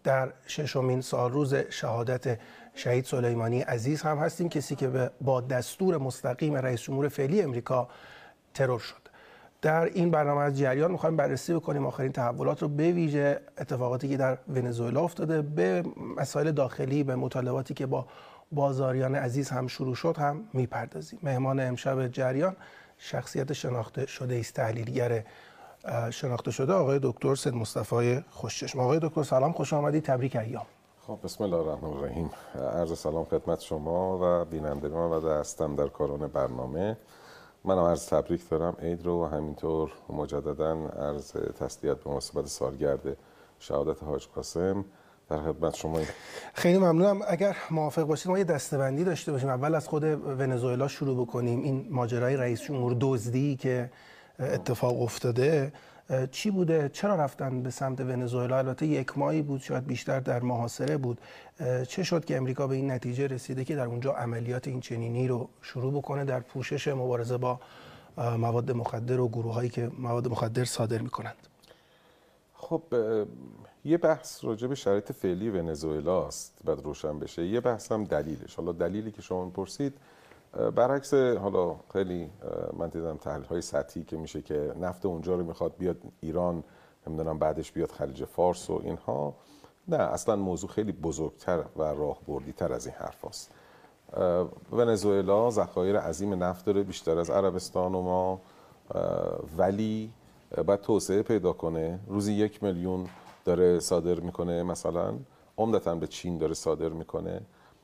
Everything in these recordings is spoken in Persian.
در ششمین سالروز شهادت شهید سلیمانی عزیز هم هستیم، کسی که با دستور مستقیم رئیس جمهور فعلی امریکا ترور شد. در این برنامه از جریان می‌خوایم بررسی بکنیم آخرین تحولات رو، به ویژه اتفاقاتی که در ونزوئلا افتاده، به مسائل داخلی، به مطالباتی که با بازاریان عزیز هم شروع شد هم میپردازیم. مهمان امشب جریان شخصیت شناخته شده است، تحلیلگر شناخته شده آقای دکتر سید مصطفی خوشچشم. آقای دکتر سلام، خوش آمدید، تبریک ایام. خب بسم الله الرحمن الرحیم. عرض سلام خدمت شما و بینندگان و دستم در کاران برنامه. منم عرض تبریک دارم عید رو و همینطور مجددا عرض تسلیت به مناسبت سالگرد شهادت حاج قاسم در خدمت شما. خیلی ممنونم. اگر موافق باشید ما یه دسته‌بندی داشته باشیم، اول از خود ونزوئلا شروع بکنیم. این ماجرای رئیس جمهور دزدی که اتفاق افتاده چی بوده؟ چرا رفتن به سمت ونزوئلا؟ البته یک ماهی بود، شاید بیشتر در محاصره بود. چه شد که امریکا به این نتیجه رسیده که در اونجا عملیات این چنینی رو شروع بکنه در پوشش مبارزه با مواد مخدر و گروهایی که مواد مخدر صادر میکنند؟ خب یه بحث راجع به شرایط فعلی ونزوئلا است بعد روشن بشه، یه بحث هم دلیلش. حالا دلیلی که شما پرسید برعکس حالا خیلی من دیدم تحلیل های سطحی که میشه که نفت اونجا رو میخواد بیاد ایران، نمیدونم بعدش بیاد خلیج فارس و اینها. نه، اصلا موضوع خیلی بزرگتر و راهبردی‌تر از این حرف هست. ونزوئلا ذخایر عظیم نفت داره، بیشتر از عربستان و ما، ولی باید توسعه پیدا کنه. روزی 1 میلیون داره صادر میکنه، مثلا عمدتاً به چین داره صادر میکنه.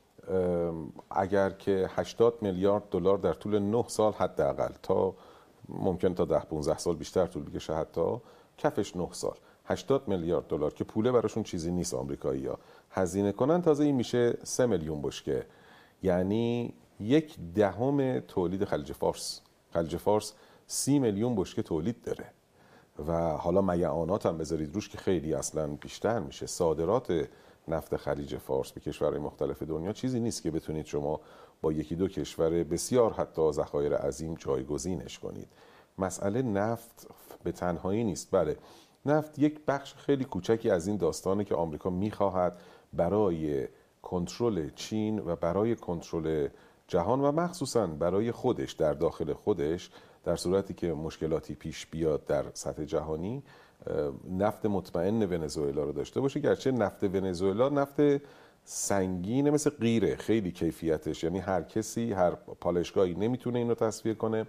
اگر که 80 میلیارد دلار در طول 9 سال حداقل، تا ممکن تا 10-15 سال بیشتر طول بکشه، حتی کفش 9 سال 80 میلیارد دلار که پوله براشون چیزی نیست آمریکایی‌ها هزینه کنن، تازه این میشه 3 میلیون بشکه، یعنی 1/10 تولید خلیج فارس. خلیج فارس 30 میلیون بشکه تولید داره و حالا میعانات هم بذارید روش که خیلی اصلا بیشتر میشه. صادرات نفت خلیج فارس به کشورهای مختلف دنیا چیزی نیست که بتونید شما با 1-2 کشور بسیار حتی ذخایر عظیم جایگزینش کنید. مسئله نفت به تنهایی نیست. بله، نفت یک بخش خیلی کوچکی از این داستانه که آمریکا میخواهد برای کنترل چین و برای کنترل جهان و مخصوصاً برای خودش در داخل خودش، در صورتی که مشکلاتی پیش بیاد در سطح جهانی، نفت مطمئن ونزوئلا رو داشته باشه. گرچه نفت ونزوئلا نفت سنگینه، مثل قیره، خیلی کیفیتش، یعنی هر کسی، هر پالایشگاهی نمیتونه اینو تصفیه کنه.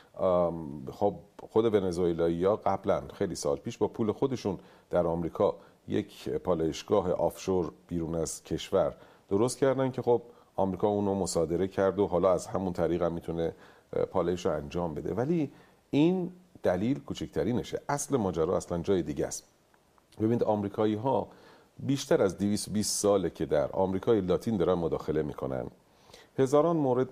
خب خود ونزوئلایی‌ها قبلا خیلی سال پیش با پول خودشون در آمریکا یک پالایشگاه آفشور بیرون از کشور درست کردن که خب آمریکا اونو مصادره کرد و حالا از همون طریق هم میتونه پالایش رو انجام بده. ولی این دلیل کوچکترینشه، اصل ماجرا اصلا جای دیگه است. ببینید آمریکایی ها بیشتر از 220 ساله که در آمریکای لاتین دارن مداخله میکنن. هزاران مورد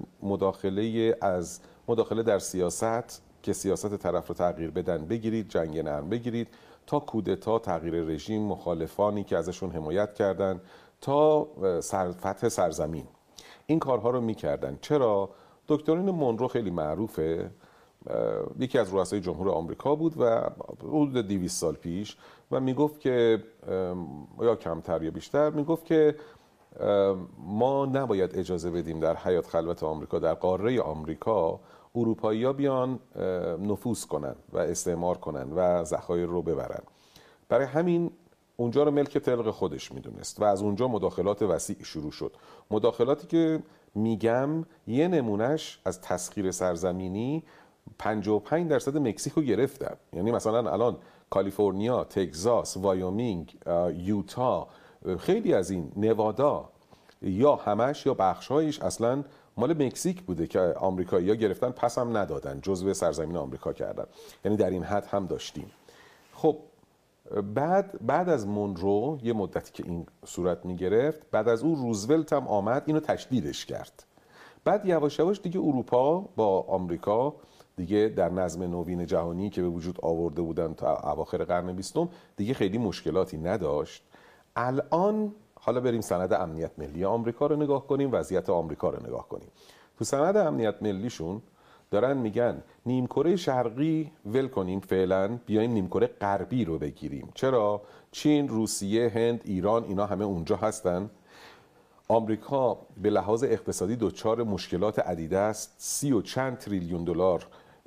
مداخله در سیاست که سیاست طرف رو تغییر بدن، بگیرید جنگ نرم بگیرید، تا کودتا، تغییر رژیم، مخالفانی که ازشون حمایت کردن، تا فتح سرزمین، این کارها رو میکردن. چرا؟ دکترین مونرو خیلی معروفه، یکی از رؤسای جمهور آمریکا بود و حدود 200 سال پیش، و میگفت که یا کمتر یا بیشتر، میگفت که ما نباید اجازه بدیم در حیات خلوت آمریکا، در قاره آمریکا، اروپایی‌ها بیان نفوذ کنن و استعمار کنن و ذخایر رو ببرن. برای همین اونجا رو ملک طلق خودش میدونست و از اونجا مداخلات وسیع شروع شد. مداخلاتی که میگم یه نمونهش از تسخیر سرزمینی 55% مکزیکو گرفتن. یعنی مثلا الان کالیفرنیا، تگزاس، وایومینگ، یوتا، خیلی از این، نوادا، یا همش یا بخشایش اصلا مال مکزیک بوده که آمریکایی‌ها گرفتن، پس هم ندادن، جزو سرزمین آمریکا کردن. یعنی در این حد هم داشتیم. خب بعد از مونرو یه مدتی که این صورت میگرفت، بعد از اون روزولت هم آمد اینو تشدیدش کرد. بعد یواش یواش دیگه اروپا با آمریکا دیگه در نظم نوین جهانی که به وجود آورده بودن تا اواخر قرن 20 دیگه خیلی مشکلاتی نداشت. الان حالا بریم سند امنیت ملی آمریکا رو نگاه کنیم، وضعیت آمریکا رو نگاه کنیم. تو سند امنیت ملیشون دارن میگن نیمکره شرقی ول کنیم فعلا، بیایم نیمکره غربی رو بگیریم. چرا؟ چین، روسیه، هند، ایران، اینا همه اونجا هستن. آمریکا به لحاظ اقتصادی دچار مشکلات عدیده است. 30 و چند تریلیون دلار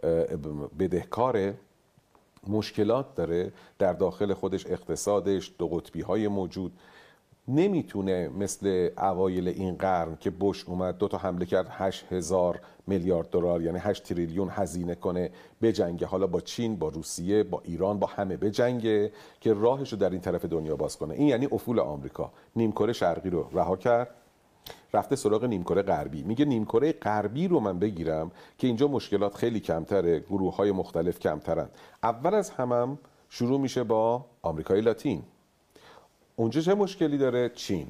بدهکاره، مشکلات داره در داخل خودش، اقتصادش، دو قطبی های موجود. نمیتونه مثل اوایل این قرن که بوش اومد 2 تا حمله کرد 8000 میلیارد دلار یعنی 8 تریلیون هزینه کنه بجنگه، حالا با چین، با روسیه، با ایران، با همه بجنگه که راهش رو در این طرف دنیا باز کنه. این یعنی افول آمریکا. نیمکره شرقی رو رها کرد، رفته سراغ نیمکره غربی. میگه نیمکره غربی رو من بگیرم که اینجا مشکلات خیلی کمتره، گروه‌های مختلف کمترن. اول از همم شروع میشه با آمریکای لاتین. اونجا چه مشکلی داره؟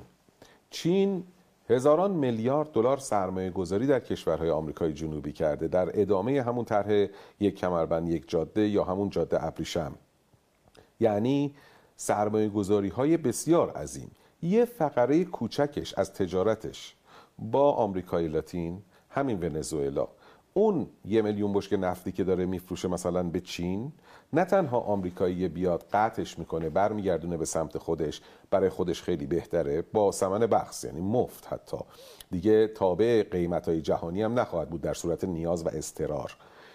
چین هزاران میلیارد دلار سرمایه گذاری در کشورهای آمریکای جنوبی کرده در ادامه همون طرح یک کمربند یک جاده یا همون جاده ابریشم. یعنی سرمایه گذاری های بسیار عظیم. یه فقره کوچکش از تجارتش با آمریکای لاتین همین ونزوئلا، اون 1 میلیون بشکه نفتی که داره میفروشه مثلا به چین، نه تنها آمریکایی بیاد قطعش میکنه برمیگردونه به سمت خودش، برای خودش خیلی بهتره با ثمن بخس، یعنی مفت، حتی دیگه تابع قیمت‌های جهانی هم نخواهد بود در صورت نیاز و اضطرار،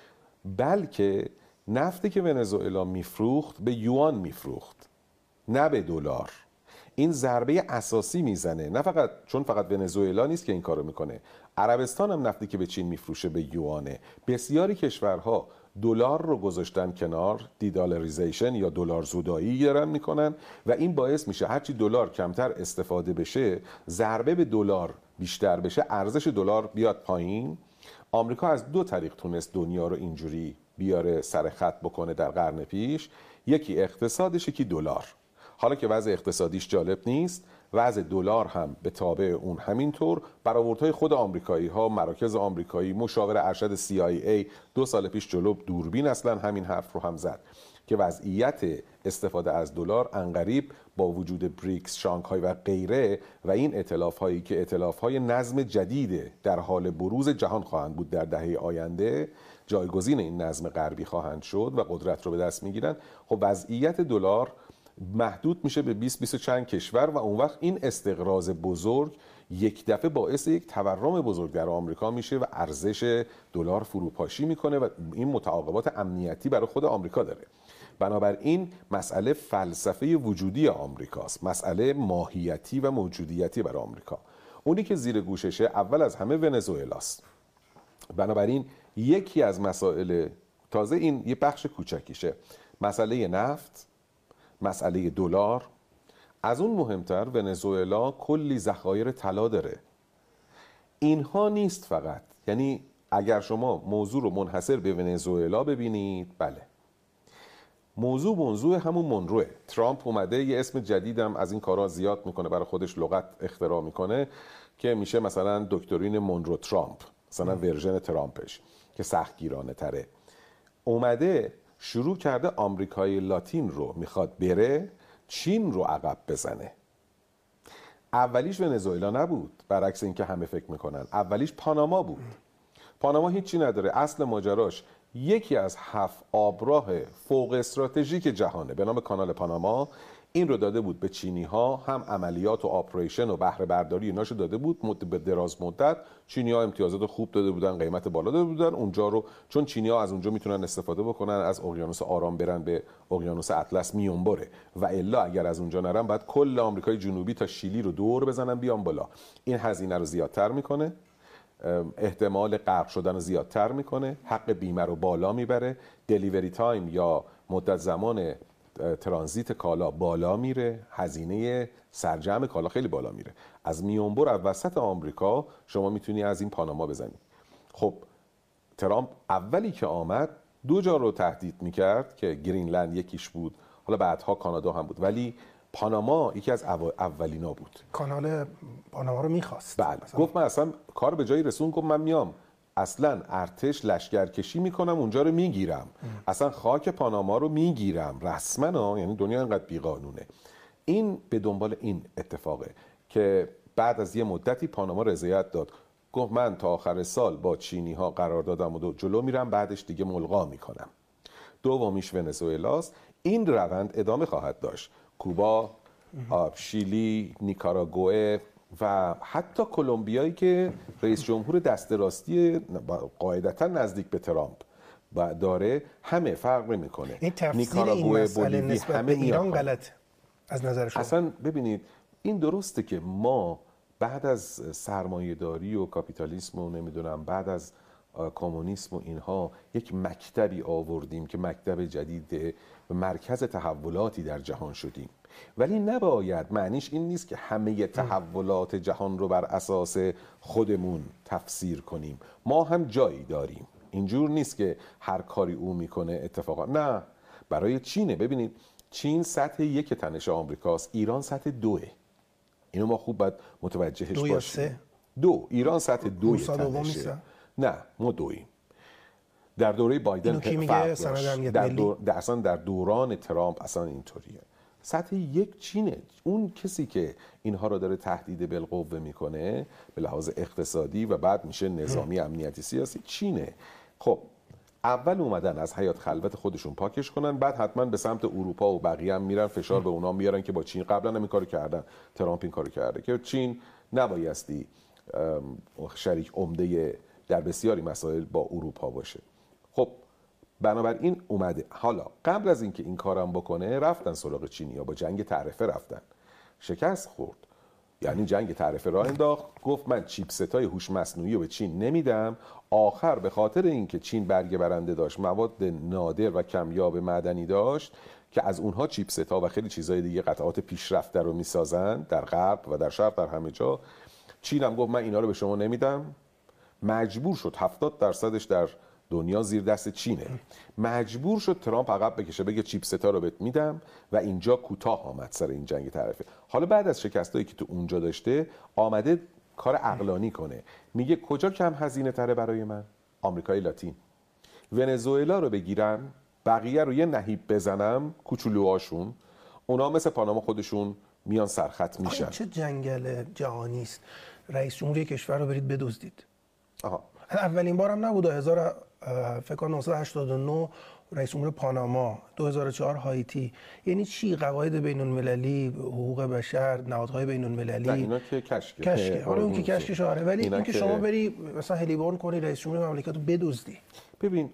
بلکه نفتی که ونزوئلا میفروخت به یوان میفروخت نه به دلار. این ضربه اساسی میزنه، نه فقط چون فقط ونزوئلا نیست که این کارو میکنه، عربستان هم نفتی که به چین میفروشه به یوانه. بسیاری کشورها دلار رو گذاشتن کنار، دیدالریزیشن یا دلار زدایی دارن میکنن و این باعث میشه هرچی دلار کمتر استفاده بشه، ضربه به دلار بیشتر بشه، ارزش دلار بیاد پایین. آمریکا از 2 طریق تونست دنیا رو اینجوری بیاره سر خط بکنه در قرن پیش، یکی اقتصادش، یکی دلار. حالا که وضع اقتصادیش جالب نیست، وضع دلار هم به تابع اون همینطور. برآوردهای خود آمریکایی ها، مراکز آمریکایی، مشاور ارشد CIA 2 سال پیش جلو دوربین اصلا همین حرف رو هم زد که وضعیت استفاده از دلار عنقریب با وجود بریکس، شانگهای و غیره و این ائتلاف هایی که ائتلاف های نظم جدید در حال بروز جهان خواهند بود در دهه آینده، جایگزین این نظم غربی خواهند شد و قدرت رو به دست میگیرن. خب وضعیت دلار محدود میشه به 20 چند کشور و اون وقت این استقراض بزرگ یک دفعه باعث یک تورم بزرگ در آمریکا میشه و ارزش دلار فروپاشی میکنه و این متعاقبات امنیتی برای خود آمریکا داره. بنابراین مسئله فلسفه وجودی آمریکاست، مسئله ماهیتی و موجودیتی برای آمریکا. اونی که زیر گوششه اول از همه ونزوئلاست. بنابراین یکی از مسائل، تازه این یه بخش کوچکیشه، مسئله نفت، مسئله دلار. از اون مهمتر ونزوئلا کلی ذخایر طلا داره. اینها نیست فقط، یعنی اگر شما موضوع رو منحصر به ونزوئلا ببینید، بله، موضوع همون مونروه. ترامپ اومده یه اسم جدیدم از این کارا زیاد میکنه، برای خودش لغت اختراع میکنه که میشه مثلا دکترین مونرو ترامپ، مثلا ورژن ترامپش که سختگیرانه تره. اومده شروع کرده آمریکای لاتین رو میخواد بره، چین رو عقب بزنه. اولیش ونزوئلا نبود، برعکس اینکه همه فکر میکنن. اولیش پاناما بود. پاناما هیچی نداره، اصل ماجراش یکی از 7 آبراه فوق استراتژیک جهانه به نام کانال پاناما. این رو داده بود به چینی ها، هم عملیات و آپریشن و بهره برداری ایناشو داده بود به دراز مدت. چینی ها امتیازات خوب داده بودن، قیمت بالا داده بودن اونجا رو، چون چینی ها از اونجا میتونن استفاده بکنن، از اقیانوس آرام برن به اقیانوس اطلس میونبره، و الا اگر از اونجا نرن بعد کل آمریکای جنوبی تا شیلی رو دور بزنن بیان بالا. این هزینه رو زیادتر میکنه، احتمال غرق شدن رو زیادتر میکنه، حق بیمه رو بالا میبره، دلیوری تایم یا مدت زمان ترانزیت کالا بالا میره، هزینه سرجم کالا خیلی بالا میره. از میونبر از وسط آمریکا شما میتونی از این پاناما بزنی. خب ترامپ اولی که آمد 2 جا رو تهدید میکرد که گرینلند یکیش بود، حالا بعدها کانادا هم بود، ولی پاناما یکی از اولینا بود. کانال پاناما رو میخواست. بله، گفت من اصلا کار به جایی رسون، گفت من میام اصلا ارتش لشکرکشی میکنم اونجا رو میگیرم، اصلا خاک پاناما رو میگیرم رسما. یعنی دنیا اینقدر بیقانونه. این به دنبال این اتفاقه که بعد از یه مدتی پاناما رضایت داد، گفت من تا آخر سال با چینی ها قرار دادم و جلو میرم، بعدش دیگه ملغا میکنم. دومیش ونزوئلاست. این روند ادامه خواهد داشت. کوبا، شیلی، نیکاراگوئه و حتی کلمبیایی که رئیس جمهور دست راستی قاعدتا نزدیک به ترامپ داره، همه فرق نمیکنه. این تفسیر این مسئله نسبت به ایران غلط از نظر شما؟ اصلا ببینید این درسته که ما بعد از سرمایه‌داری و کاپیتالیسم و نمیدونم بعد از کمونیسم و اینها یک مکتبی آوردیم که مکتب جدید و مرکز تحولاتی در جهان شدیم، ولی نباید معنیش این نیست که همه تحولات جهان رو بر اساس خودمون تفسیر کنیم. ما هم جایی داریم، اینجور نیست که هر کاری او میکنه اتفاقا نه. برای چینه، ببینید چین سطح 1 تنش آمریکاست، ایران سطح 2. اینو ما خوب باید متوجهش باشیم. 2 ایران سطح 2 تنشه. نه ما 2ایم. در دوره بایدن فرق داشت. اصلا در دوران ترامپ اصلا اینطوریه. سطح 1 چینه. اون کسی که اینها رو داره تهدید بالقوه میکنه به لحاظ اقتصادی و بعد میشه نظامی امنیتی سیاسی چینه. خب اول اومدن از حیات خلوت خودشون پاکش کنن، بعد حتما به سمت اروپا و بقیه هم میرن فشار به اونا میارن که با چین قبلا هم این کارو کردن. ترامپ این کارو کرده که چین نبایستی شریک عمده در بسیاری مسائل با اروپا باشه. خب بنابراین اومده. حالا قبل از اینکه این کارم بکنه رفتن سراغ چینیا، با جنگ تعرفه رفتن، شکست خورد. یعنی جنگ تعرفه راه انداخت، گفت من چیپستای هوش مصنوعی رو به چین نمیدم. آخر به خاطر اینکه چین برگ برنده داشت، مواد نادر و کمیاب معدنی داشت که از اونها چیپستا و خیلی چیزای دیگه قطعات پیشرفته رو میسازن در غرب و در شرق، در همه جا، چین هم گفت من اینا رو به شما نمیدم. مجبور شد 70%ش در دنیا زیر دست چینه. مجبور شد ترامپ عقب بکشه، بگه چیپستا رو بهت میدم و اینجا کوتاه آمد سر این جنگ تعرفه. حالا بعد از شکستایی که تو اونجا داشته آمده کار عقلانی کنه، میگه کجا کم هزینه تره برای من؟ آمریکای لاتین. ونزوئلا رو بگیرم، بقیه رو یه نهیب بزنم، کوچولوهاشون، اونا مثل پاناما خودشون میان سرخط میشن. چه جنگل جهانی است رئیس جمهوری کشور رو برید بدزدید. اولین بارم نبود، فکر کنم 1989 رئیس جمهور پاناما، 2004 هایتی. یعنی چی؟ قواعد بین المللی، حقوق بشر، نهادهای بین المللی. نه اینا که کشکه. آره اون که کشکش آره، ولی این که شما بری مثلا هلیبورن کنی رئیس جمهور مملکت رو بدزدی. ببین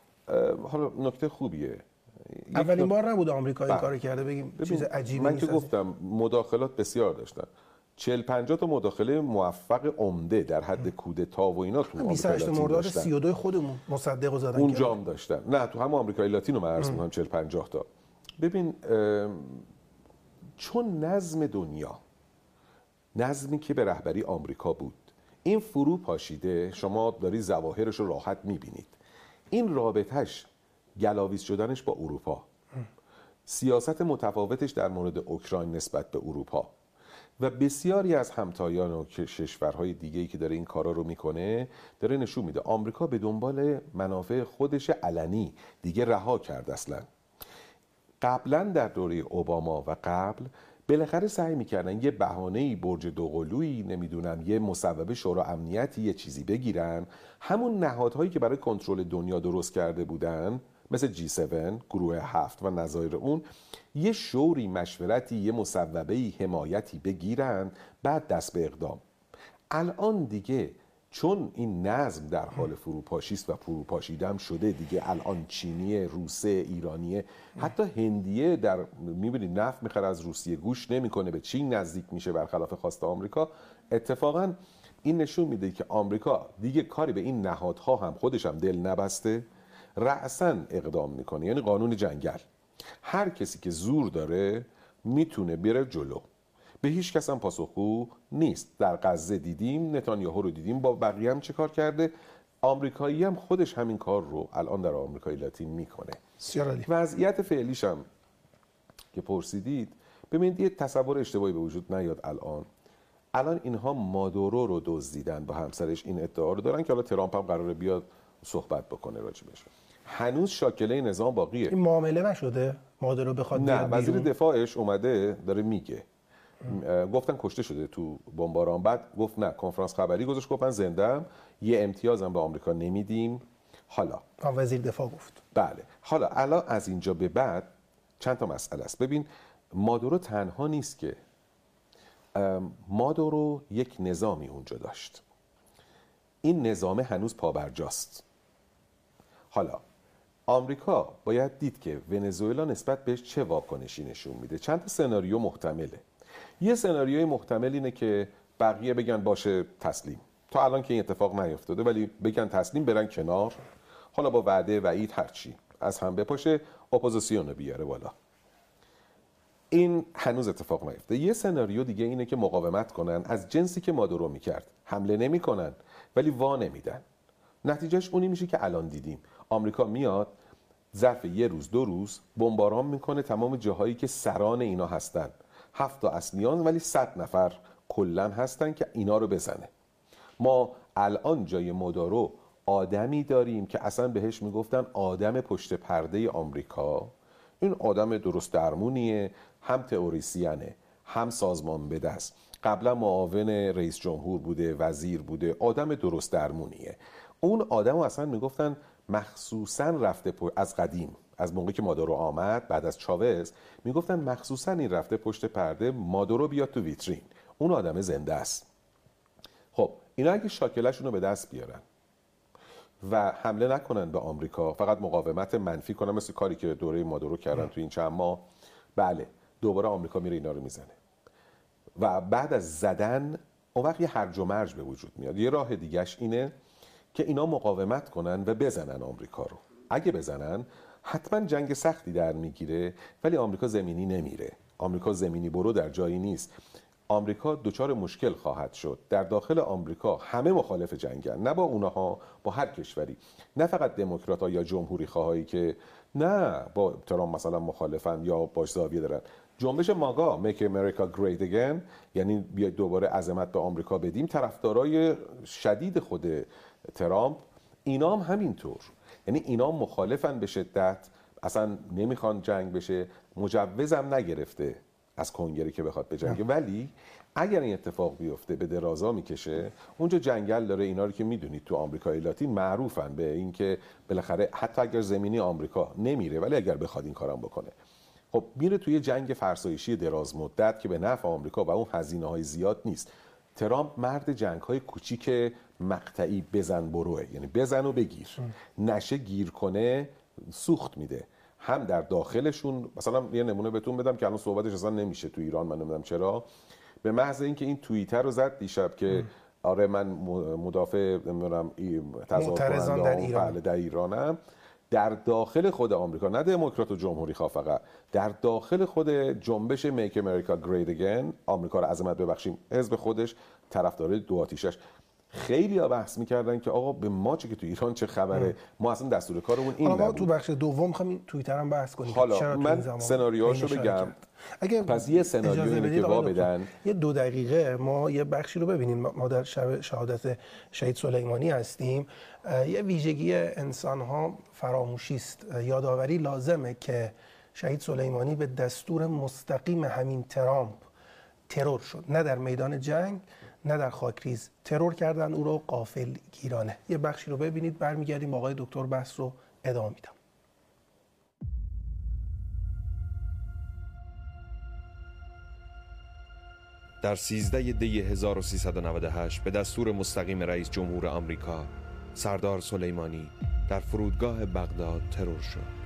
حالا نکته خوبیه. اولین بار نبود آمریکا این کارو کرده، بگیم چیز عجیبی من نیست. که گفتم مداخلات بسیار داشتن. 40-50 تا مداخله موفق عمده در حد کودتا و اینا تو آمریکای لاتین مرداد 32 خودمون مصدق زدن اونجا هم داشتن. نه تو هم آمریکای لاتین رو من عرض می‌کنم 40-50 تا. ببین چون نظم دنیا، نظمی که به رهبری آمریکا بود، این فرو پاشیده، شما داری ظواهرش رو راحت می‌بینید. این رابطه‌اش گلاویز شدنش با اروپا، سیاست متفاوتش در مورد اوکراین نسبت به اروپا و بسیاری از همتایان و کشورهای دیگه‌ای که داره این کارا رو میکنه، داره نشون میده آمریکا به دنبال منافع خودش علنی دیگه رها کرد. اصلا قبلا در دوره اوباما و قبل بالاخره سعی میکردن یه بهانه‌ای، برج دوقلویی، نمیدونم یه مصوبه شورای امنیتی، یه چیزی بگیرن، همون نهادهایی که برای کنترل دنیا درست کرده بودن مثل G7، گروه 7 و نظایر اون، یه شوری، مشورتی، یه مصوبه‌ای، حمایتی بگیرن، بعد دست به اقدام. الان دیگه چون این نظم در حال فروپاشی است و فروپاشیدم شده دیگه، الان چینیه، روسه، ایرانیه، حتی هندیه در میبینید نفت میخره از روسیه، گوش نمیکنه، به چین نزدیک میشه برخلاف خواست آمریکا. اتفاقا این نشون میده که آمریکا دیگه کاری به این نهادها هم خودش هم دل نبسته، رأساً اقدام میکنه. یعنی قانون جنگل، هر کسی که زور داره میتونه بره جلو، به هیچ کس هم پاسخگو نیست. در غزه دیدیم، نتانیاهو رو دیدیم، با بقیه هم چه کار کرده. آمریکایی هم خودش همین کار رو الان در آمریکای لاتین میکنه. وضعیت فعلیش هم که پرسیدید، ببینید یه تصور اشتباهی به وجود نیاد. الان اینها مادورو رو دزدیدن، با همسرش این ادعا رو دارن که حالا ترامپ هم قراره بیاد صحبت بکنه راجبش. هنوز شاکله نظام باقیه. این معامله نشده مادورو بخواد نه، وزیر دفاعش اومده داره میگه، گفتن کشته شده تو بمباران، بعد گفت نه، کنفرانس خبری گذاشت گفت من زنده‌ام، یه امتیازم به آمریکا نمیدیم. حالا وزیر دفاع گفت بله. حالا الان از اینجا به بعد چند تا مسئله است. ببین مادورو تنها نیست که مادورو یک نظامی اونجا داشت. این نظام هنوز پابرجاست. حالا آمریکا باید دید که ونزوئلا نسبت بهش چه واکنشی نشون میده. چند تا سناریو محتمله. یه سناریوی محتمل اینه که بقیه بگن باشه تسلیم. تا الان که این اتفاق نیفتاده ولی بگن تسلیم، برن کنار، حالا با وعده وعید هرچی از هم بپاشه، اپوزیسیون رو بیاره بالا. این هنوز اتفاق نیفته. یه سناریو دیگه اینه که مقاومت کنن، از جنسی که مادورو میکرد. حمله نمیکنن ولی وا نمیدن. نتیجهش اونی میشه که الان دیدیم. آمریکا میاد ظرف یه روز 2 روز بمباران میکنه تمام جاهایی که سران اینا هستن. 7 تا اصلیان ولی 100 نفر کلن هستن که اینا رو بزنه. ما الان جای مادورو آدمی داریم که اصلا بهش میگفتن آدم پشت پرده آمریکا. این آدم درست درمونیه، هم تئوریسینه، هم سازمان بده است. قبلا معاون رئیس جمهور بوده، وزیر بوده، آدم درست درمونیه. اون آدمو اصلا میگفتن مخصوصا رفته از قدیم، از موقعی که مادورو آمد بعد از چاوز، میگفتن مخصوصا این رفته پشت پرده، مادورو بیاد تو ویترین. اون آدم زنده است. خب اینا اگه شاکله‌شون رو به دست بیارن و حمله نکنن به آمریکا، فقط مقاومت منفی کنن مثل کاری که دوره مادورو کردن تو این چند ماه، بله دوباره آمریکا میره اینا رو میزنه و بعد از زدن اون وقت یه هرج و مرج به وجود میاد. یه راه دیگهش اینه که اینا مقاومت کنن و بزنن آمریکا رو. اگه بزنن حتما جنگ سختی در میگیره ولی آمریکا زمینی نمیره. آمریکا زمینی برو در جایی نیست. آمریکا دچار مشکل خواهد شد. در داخل آمریکا همه مخالف جنگن، نه با اونها، با هر کشوری، نه فقط دموکرات‌ها یا جمهوری خواهایی که نه با ترامپ مثلا مخالفن یا باش زاویه دارن. جنبش ماگا Make America Great Again، یعنی بیاید دوباره عظمت به آمریکا بدیم، طرفدارای شدید خود ترامپ، اینا هم همینطور. یعنی اینا مخالفن به شدت، اصلا نمیخوان جنگ بشه، مجوزم نگرفته از کنگره که بخواد بجنگه. ولی اگر این اتفاق بیفته به درازا میکشه. اونجا جنگل داره. اینا رو که میدونید تو آمریکای لاتین معروفن به این که بالاخره حتی اگر زمینی آمریکا نمیره ولی اگر بخواد این کارم بکنه، خب میره توی جنگ فرسایشی دراز مدت که به نفع آمریکا و اون هزینه‌های زیاد نیست. ترامپ مرد جنگ‌های کوچیک مقطعی بزن بروه، یعنی بزن و بگیر. نشه گیر کنه سوخت میده. هم در داخلشون، مثلا یه نمونه بهتون بدم که الان صحبتش اصلا نمیشه تو ایران، من نمیدونم چرا، به محض اینکه این توییتر رو زد دیشب که آره من مدافع نمیدونم تظاهر کننده در ایرانم، در داخل خود آمریکا، نه دموکرات و جمهوری خواه فقط، در داخل خود جنبش Make America Great Again، آمریکا رو عظمت ببخشیم، حزب خودش، طرفدار دو آتیشش، خیلی ها بحث میکردن که آقا به ما چه که تو ایران چه خبره، ما اصلا دستور کارمون این نبود. ما تو بخش دوم می‌خوام توییتر هم بحث کنیم. حالا من سناریوهاشو بگم. پس یه سناریو اینه که وا بدن. یه 2 دقیقه ما یه بخشی رو ببینیم. ما در شب شهادت شهید سلیمانی هستیم. یه ویژگی انسان‌ها فراموشی است. یادآوری لازمه که شهید سلیمانی به دستور مستقیم همین ترامپ ترور شد. نه در میدان جنگ، نه در خاکریز. ترور کردن او رو غافل گیرانه. یه بخشی رو ببینید، برمیگردیم با آقای دکتر بحث رو ادامه میدم. در 13 دی 1398 به دستور مستقیم رئیس جمهور آمریکا، سردار سلیمانی در فرودگاه بغداد ترور شد.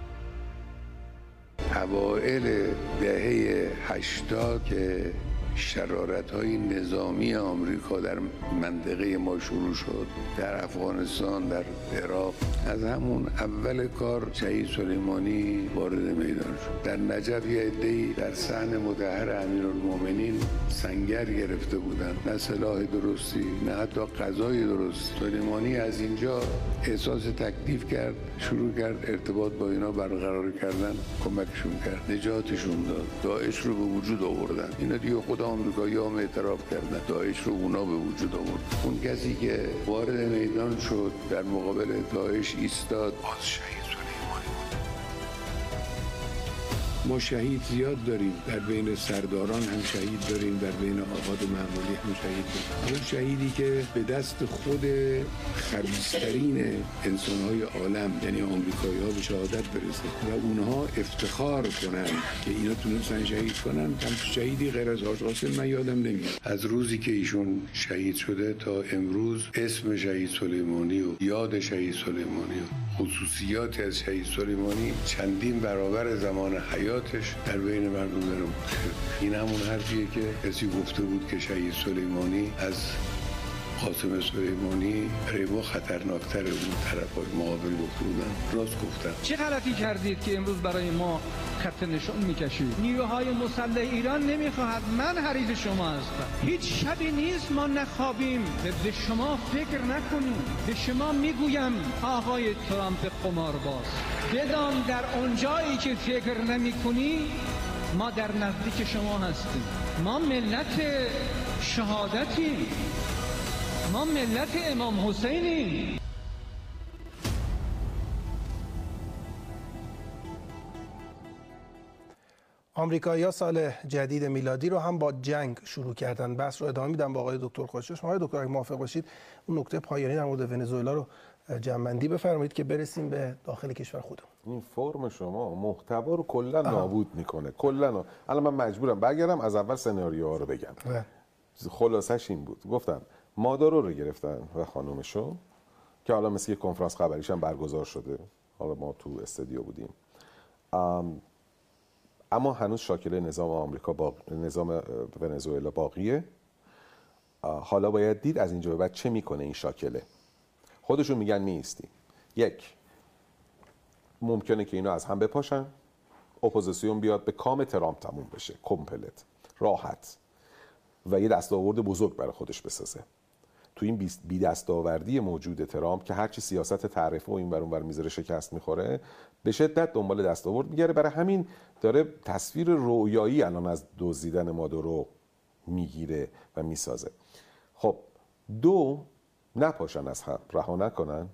اوائل دهه 80 که شرارت‌های نظامی آمریکا در منطقه ما شروع شد، در افغانستان، در عراق، از همون اول کار شهید سلیمانی وارد میدان شد. در نجف یه عده‌ای در صحن مطهر امیرالمومنین سنگر گرفته بودند، نه سلاح درستی، نه حتی غذای درست. سلیمانی از اینجا احساس تکلیف کرد، شروع کرد ارتباط با اینا برقرار کردن، کمکشون کرد، نجاتشون داد، داعش رو به وجود آوردن. اینا دیگه خود آمریکایی هم اعتراف کردن داعش رو اونا به وجود آورد. اون کسی که وارد میدان شد در مقابل داعش ایستاد، باز شهید سلیمانی بود. ما شهید زیاد داریم، در بین سرداران هم شهید داریم، در بین آباد معمولی هم شهید داریم. اون شهیدی که به دست خود خبیث‌ترین انسان‌های عالم یعنی آمریکایی‌ها به شهادت برسه و اونها افتخار کنن که اینا تونستن شهید کنن، هم شهیدی غیر از حاج قاسم من یادم نمیاد. از روزی که ایشون شهید شده تا امروز اسم شهید سلیمانی و یاد شهید سلیمانی و خصوصیات از شهید سلیمانی چندین برابر زمان حیاتش در بین مردم داره منتشر. این همون حرفیه که کسی گفته بود که شهید سلیمانی از قاسم سلیمانی برای ما خطرناکتره، اون طرفای مقابل گفته بودن. راست گفتم. چه غلطی کردید که امروز برای ما خط نشان میکشید؟ نیروهای مسلح ایران نمیخواهد من حریف شما هستم. هیچ شبی نیست ما نخوابیم به شما فکر نکنیم. به شما میگویم آقای ترامپ قمارباز، بدان در اونجایی که فکر نمیکنی ما در نزدیک شما هستیم. ما ملت شهادتیم، ما ملت امام حسینیم. آمریکایی‌ها سال جدید میلادی رو هم با جنگ شروع کردن. بحث رو ادامه میدم با آقای دکتر خوشش. آقای دکتر اگه موافق باشید اون نکته پایانی در مورد ونزوئلا رو جمع‌بندی بفرمایید که برسیم به داخل کشور خودمون. این فرم شما محتوا رو کلا نابود میکنه. کلا الان من مجبورم برگردم از اول سناریوها رو بگم. خلاصش این بود. گفتم مادارو رو گرفتن و خانومشو که حالا مثل یک کنفرانس خبریش هم برگزار شده. حالا ما تو استودیو بودیم. اما هنوز شاکله نظام آمریکا نظام ونزوئلا باقیه. حالا باید دید از اینجا به بعد چه میکنه این شاکله. خودشون میگن نیستی. یک، ممکنه که اینا از هم بپاشن، اپوزیسیون بیاد به کام ترامپ تموم بشه، کمپلت، راحت و یه دستاورد بزرگ برای خودش بسازه. تو این بی دستاوردی موجود ترامپ که هرچی سیاست تعرفه و این ور اون ور میذاره شکست میخوره، به شدت دنبال دستاورد میگره. برای همین داره تصویر رویایی الان از دزدیدن مادورو میگیره و میسازه. خب دو، نپاشن از هم، رها نکنن،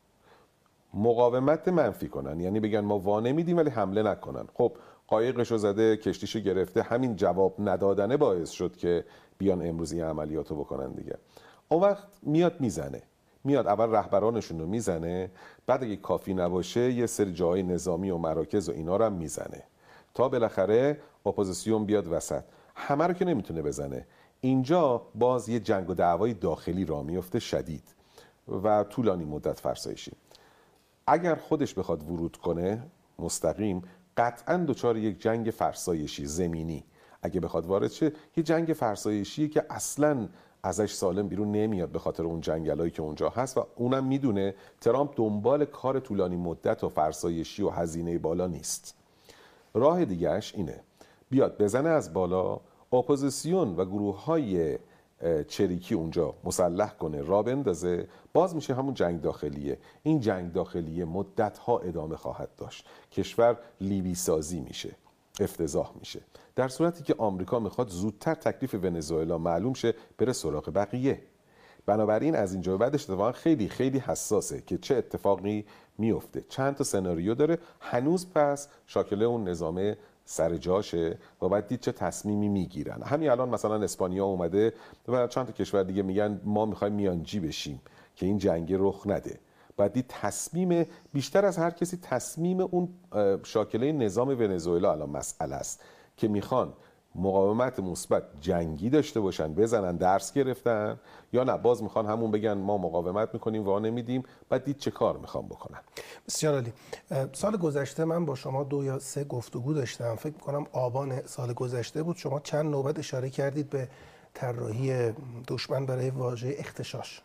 مقاومت منفی کنن، یعنی بگن ما وا نمیدیم ولی حمله نکنن. خب قایقشو زده، کشتیشو گرفته، همین جواب ندادنه باعث شد که بیان امروز این عملیاتو بکنن دیگه. اون وقت میاد میزنه، میاد اول رهبرانشون رو میزنه، بعد اگه کافی نباشه یه سری جاهای نظامی و مراکز و اینا رو هم میزنه تا بالاخره اپوزیسیون بیاد وسط. همه رو که نمیتونه بزنه. اینجا باز یه جنگ و دعوای داخلی راه میفته شدید و طولانی مدت فرسایشی. اگر خودش بخواد ورود کنه مستقیم، قطعاً دچار یک جنگ فرسایشی زمینی اگه بخواد وارد شه، یه جنگ فرسایشی که اصلاً ازش سالم بیرون نمیاد به خاطر اون جنگلایی که اونجا هست و اونم میدونه ترامپ دنبال کار طولانی مدت و فرسایشی و هزینه بالا نیست. راه دیگهش اینه بیاد بزنه از بالا، اپوزیسیون و گروه‌های چریکی اونجا مسلح کنه، راه بندازه، باز میشه همون جنگ داخلیه. این جنگ داخلیه مدت‌ها ادامه خواهد داشت. کشور لیبی سازی میشه، افتضاح میشه. در صورتی که آمریکا میخواد زودتر تکلیف ونزوئلا معلوم شه بره سراغ بقیه. بنابراین از اینجا به بعدش اتفاقا خیلی خیلی حساسه که چه اتفاقی میفته. چند تا سناریو داره هنوز، پس شاکله اون نظام سر جاشه و بعد دید چه تصمیمی میگیرن. همین الان مثلا اسپانیا اومده و چند تا کشور دیگه میگن ما میخوایم میانجی بشیم که این جنگ رخ نده. بعد دید تصمیم بیشتر از هر کسی تصمیم اون شاکله نظام ونزوئلا الان مسئله است که میخوان مقاومت مثبت جنگی داشته باشن، بزنن، درس گرفتن، یا نه باز میخوان همون بگن ما مقاومت میکنیم وا نمیدیم. بعد دید چه کار میخوان بکنن. بسیار عالی. سال گذشته من با شما 2 یا 3 گفتگو داشتم، فکر میکنم آبان سال گذشته بود. شما چند نوبت اشاره کردید به طراحی دشمن برای واژه اغتشاش.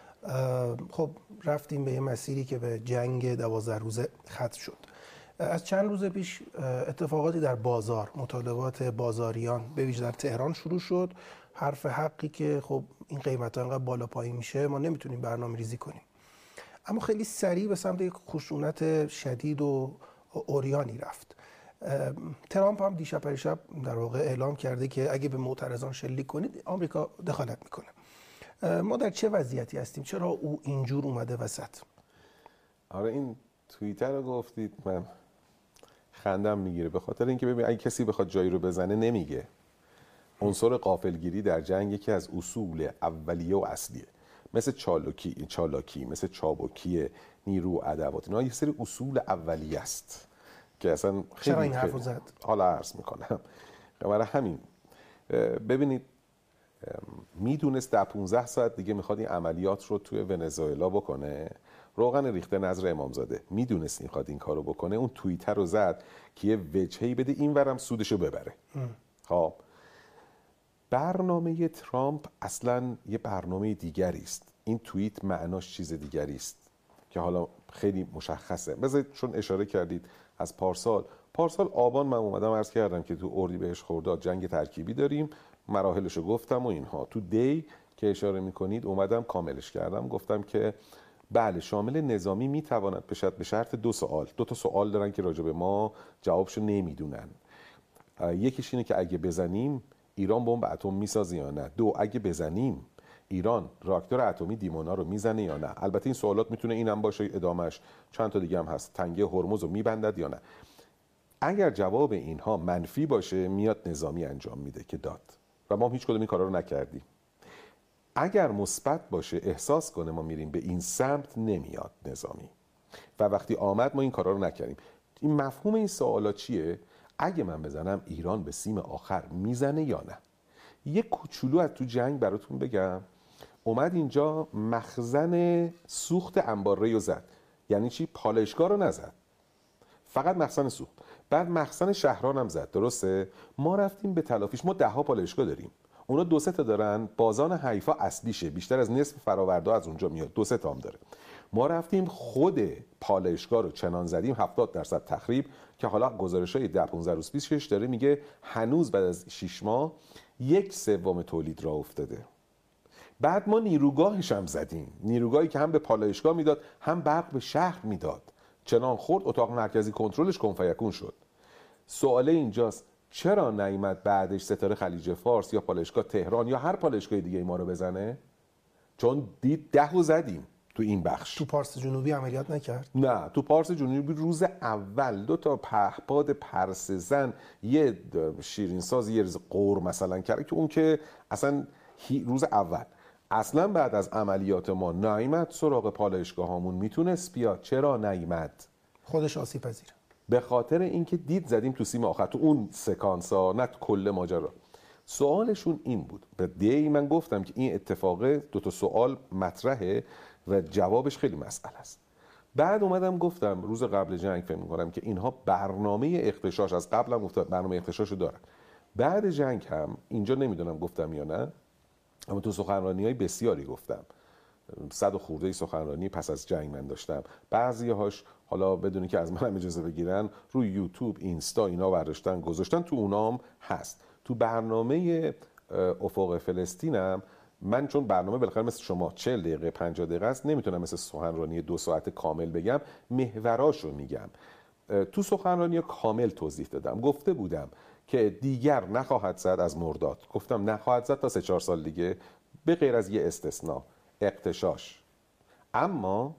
خب رفتیم به یه مسیری که به جنگ 12 روزه ختم شد. از چند روز پیش اتفاقاتی در بازار، مطالبات بازاریان به ویژه در تهران شروع شد. حرف حقی که خب این قیمت ها انقدر بالا پایین میشه ما نمیتونیم برنامه ریزی کنیم. اما خیلی سریع به سمت یک خشونت شدید و عریانی رفت. ترامپ هم دیشب پریشب در واقع اعلام کرده که اگه به معترضان شلیک کنید آمریکا دخالت میکنه. ما در چه وضعیتی هستیم؟ چرا او اینجور اومده وسط؟ آره این توییتر رو گفتید، من خندم میگیره، به خاطر اینکه ببین اگه کسی بخواد جایی رو بزنه نمیگه. عنصر غافلگیری در جنگ یکی از اصول اولیه و اصلیه. مثل چالاکی، مثل چابکی، نیرو، ادوات، اینا یه سری اصول اولیه است که اصلا چرا این حرفو زد؟ حالا عرض میکنم. برای همین ببینید میدونست در 15 ساعت دیگه میخواد این عملیات رو توی ونزوئلا بکنه. روغن ریخته نظر امامزاده میدونست میخواد این کارو بکنه، اون توییتر رو زد که یه وجهی بده اینورم سودشو ببره. خب برنامه ترامپ اصلا یه برنامه دیگری است. این توییت معناش چیز دیگری است که حالا خیلی مشخصه. بذارید چون اشاره کردید از پارسال آبان من اومدم عرض کردم که تو اردیبهشت خرداد جنگ ترکیبی داریم، مراحلشو گفتم و اینها. تو دی که اشاره میکنید اومدم کاملش کردم، گفتم که بله شامل نظامی میتواند بشد به شرط 2 سوال. 2 تا سوال دارن که راجع به ما جوابشو نمیدونن. یکیش اینه که اگه بزنیم ایران بمب اتم میسازه یا نه. 2 اگه بزنیم ایران راکتور اتمی دیمونا رو میزنه یا نه. البته این سوالات میتونه اینم باشه، ادامش چند تا دیگه هم هست، تنگه هرمز رو میبندد یا نه. اگر جواب اینها منفی باشه میاد نظامی انجام میده که داد و ما هیچ کدوم این کارا رو نکردیم. اگر مثبت باشه احساس کنه ما میریم به این سمت نمیاد نظامی و وقتی آمد ما این کارا رو نکردیم. این مفهوم این سوالا چیه؟ اگه من بزنم ایران به سیم آخر میزنه یا نه. یه کوچولو از تو جنگ براتون بگم. اومد اینجا مخزن سوخت انبارری رو زد. یعنی چی؟ پالایشگاه رو نزد، فقط مخزن سوخت. بعد مخزن شهران هم زد. درسته؟ ما رفتیم به تلافیش. ما 10 پالایشگاه داریم، اونا 2-3 تا دارن. بازان حیفا اصلیشه، بیشتر از نصف فراورده از اونجا میاد، 2-3 تا هم داره. ما رفتیم خود پالایشگاه رو چنان زدیم 70% تخریب که حالا گزارش‌های 10-15 روز پیشش داره میگه هنوز بعد از 6 ماه 1/3 تولید را افتاده. بعد ما نیروگاهش هم زدیم، نیروگاهی که هم به پالایشگاه میداد هم برق به شهر میداد. چنان خورد اتاق مرکزی کنترلش کن فیکون شد. سوال اینجاست چرا نیامد بعدش ستاره خلیج فارس یا پالایشگاه تهران یا هر پالایشگاه دیگه ما رو بزنه؟ چون دید 10 زدیم تو این بخش. تو پارس جنوبی عملیات نکرد؟ نه، تو پارس جنوبی روز اول 2 تا پهپاد پرسه زن، یه شیرینساز، یه قور مثلا کرد که اون که اصلا روز اول. اصلا بعد از عملیات ما نیامد سراغ پالایشگاه هامون. میتونست بیاد، چرا نیامد؟ خودش آسیب پذیره. به خاطر اینکه دید زدیم تو سیم آخر، تو اون سکانس ها، نه کل ماجرا. سوالشون این بود. به دی من گفتم که این اتفاقه 2 تا سوال مطرحه و جوابش خیلی مسئله است. بعد اومدم گفتم روز قبل جنگ فکر می‌کنم که اینها برنامه اغتشاش از قبلم گفتم برنامه اغتشاشو دارن. بعد جنگ هم اینجا نمیدونم گفتم یا نه، اما تو سخنرانی‌های بسیاری گفتم. 100 خورده سخنرانی پس از جنگ من داشتم. بعضی‌هاش حالا بدونی که از منم اجازه بگیرن روی یوتیوب، اینستا اینا برداشتن گذاشتن، تو اونام هست. تو برنامه افق فلسطینم من چون برنامه بالاخره مثل شما 40 دقیقه 50 دقیقه است، نمیتونم مثل سخنرانی 2 ساعت کامل بگم، محوراشو میگم. تو سخنرانی کامل توضیح دادم. گفته بودم که دیگر نخواهد زد از مرداد. گفتم نخواهد زد تا 3-4 سال دیگه، به غیر از یه استثناء، اغتشاش. اما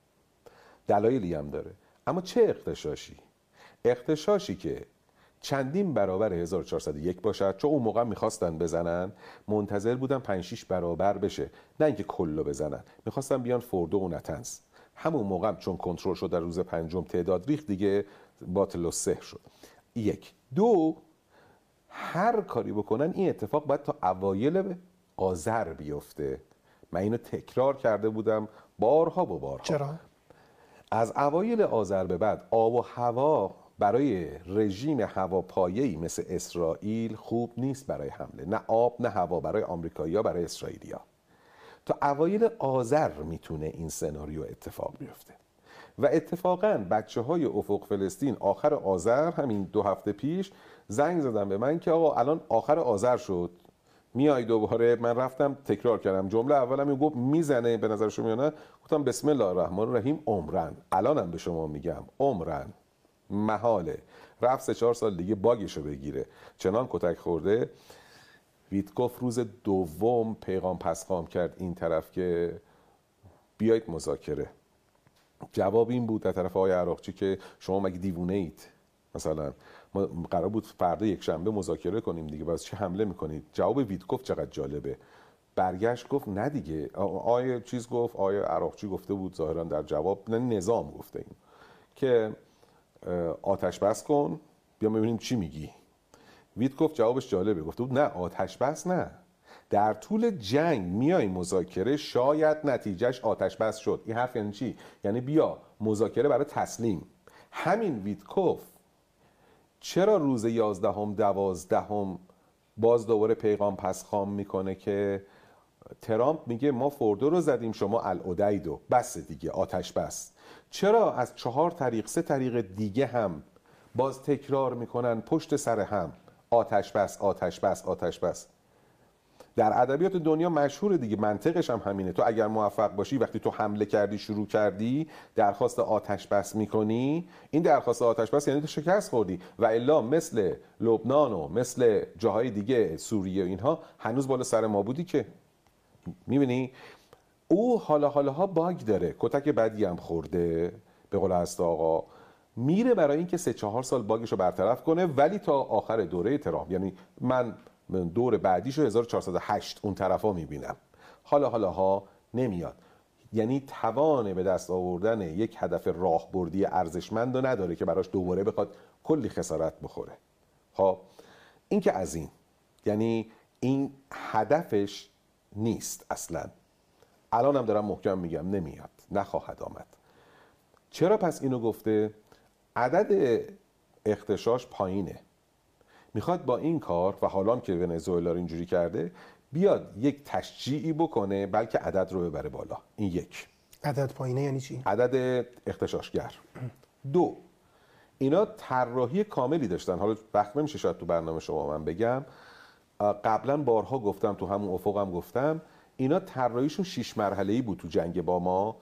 دلایلی هم داره. اما چه اغتشاشی؟ اغتشاشی که چندین برابر 1401 باشد، چون اون موقع میخواستن بزنن، منتظر بودن 5-6 برابر بشه، نه اینکه کلو بزنن. میخواستن بیان فردو و نتنز. همون موقع چون کنترل شد در روز 5 تعداد ریخت دیگه، باطل و سحر شد. 1. 2. هر کاری بکنن این اتفاق باید تا اوایل آذر بیفته. من اینو تکرار کرده بودم بارها و بارها. چرا؟ از اوایل آذر به بعد آب و هوا برای رژیم هواپایه‌ای مثل اسرائیل خوب نیست برای حمله. نه آب نه هوا، برای آمریکایی‌ها، برای اسرائیلی‌ها. تا اوایل آذر میتونه این سناریو اتفاق بیفته. و اتفاقاً بچه‌های افق فلسطین آخر آذر، همین 2 هفته پیش، زنگ زدن به من که آقا الان آخر آذر شد، میای دوباره؟ من رفتم تکرار کردم. جمله اولم گفت میزنه به نظر شما یا نه؟ گفتم بسم الله الرحمن الرحیم عمرن. الانم به شما میگم عمرن، محاله. رفت 3-4 سال دیگه باگشو بگیره. چنان کتک خورده. ویتکوف روز دوم پیغام پسخام کرد این طرف که بیایید مذاکره. جواب این بود در طرف آقای عراقچی که شما مگه دیوونه اید؟ مثلا ما قرار بود فردا یک شنبه مذاکره کنیم دیگه، باز چه حمله میکنید؟ جواب ویتکوف چقدر جالبه. برگشت گفت نه دیگه، آیه چیز گفت، آیه عراقچی گفته بود ظاهرا در جواب، نه نظام گفته این که آتش بس کن بیا ببینیم چی میگی. ویتکوف جوابش جالبه، گفته بود نه آتش بس نه، در طول جنگ میای مذاکره، شاید نتیجهش آتش بس شد. این حرف یعنی چی؟ یعنی بیا مذاکره برای تسلیم. همین ویتکوف چرا روز 11 12 باز دوباره پیغام پس خام میکنه که ترامپ میگه ما فوردو رو زدیم شما العدیدو، بس دیگه آتش بس؟ چرا از 4 طریق 3 طریق دیگه هم باز تکرار میکنن پشت سر هم آتش بس آتش بس آتش بس؟ در ادبیات دنیا مشهور دیگه، منطقش هم همینه. تو اگر موفق باشی وقتی تو حمله کردی شروع کردی درخواست آتش بس میکنی، این درخواست آتش بس یعنی تو شکست خوردی، و الا مثل لبنان و مثل جاهای دیگه سوریه و اینها هنوز بالا سر ما بودی که. میبینی او حالا باگ داره، کتک بدی هم خورده به قول هست آقا، میره برای اینکه 3-4 سال باگش رو برطرف کنه، ولی تا آخر دوره ترامپ، یعنی من دور بعدیش رو 1408 اون طرفا میبینم، حالا نمیاد. یعنی توان به دست آوردن یک هدف راهبردی ارزشمند رو نداره که براش دوباره بخواد کلی خسارت بخوره. خب این که از این، یعنی این هدفش نیست اصلا. الان هم دارم محکم میگم نمیاد، نخواهد آمد. چرا پس اینو گفته؟ عدد اغتشاش پایینه، میخواد با این کار و حالا که ونزوئلا رو اینجوری کرده بیاد یک تشجیعی بکنه بلکه عدد رو ببره بالا. این یک. عدد پایینه یعنی چی؟ عدد اغتشاشگر. 2، اینا طراحی کاملی داشتن. حالا وقت نمیشه شاید تو برنامه شما من بگم، قبلا بارها گفتم، تو همون افقم گفتم، اینا طراحیشون 6 مرحله‌ای بود تو جنگ با ما.